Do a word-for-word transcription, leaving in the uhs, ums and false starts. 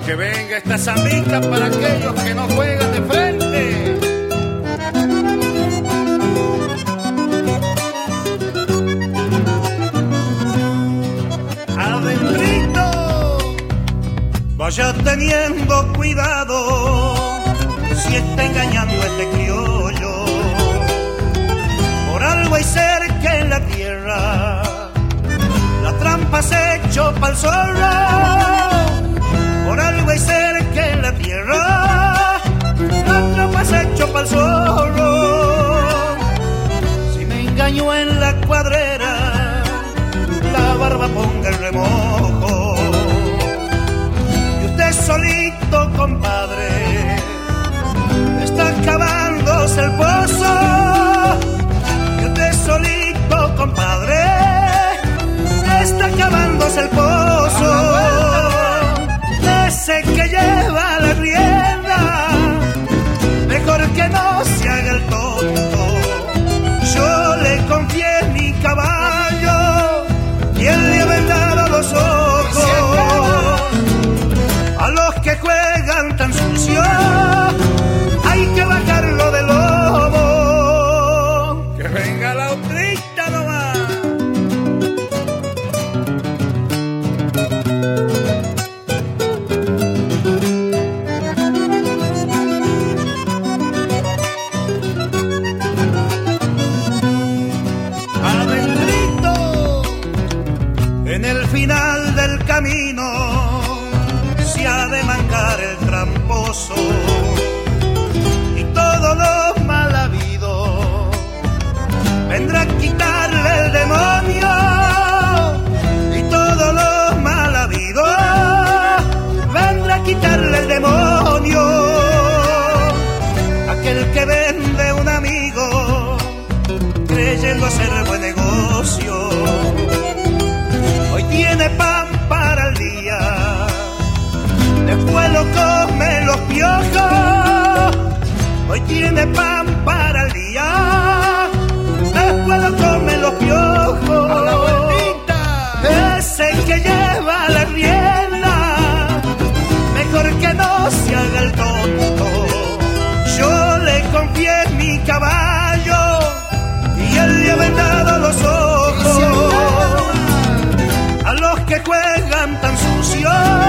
Que venga esta zambita para aquellos que no juegan de frente. Adentrito, vaya teniendo cuidado si está engañando a este criollo. Por algo hay cerca en la tierra, la trampa se echó pa'l zorro. Por algo hay cerca en la tierra, la trampa se echó pa'l zorro. Si me engañó en la cuadrera, la barba ponga el remojo. Y usted solito, compadre, está cavándose el pozo. Y usted solito, compadre, está cavándose el pozo. Ese que lleva la rienda, mejor que no se haga el tonto. Yo le confié mi caballo y él le ha vendado los ojos. A los que juegan tan sucio hay que bajarlo de lobo. que venga la otrita nomás. En el final del camino se ha de mancar el tramposo y todos los mal habidos vendrá a quitarle el demonio. Y todos los mal habidos vendrá a quitarle el demonio. Aquel que vende un amigo creyendo hacer buen negocio, hoy tiene pan para el día, después lo come los piojos. Hoy tiene pan para el día, después lo come los piojos. ¡A la vueltita! Ese que lleva la rienda, mejor que no se haga el tonto. Yo le confié mi caballo y él le ha vendado los ojos. A los que juegan tan sucio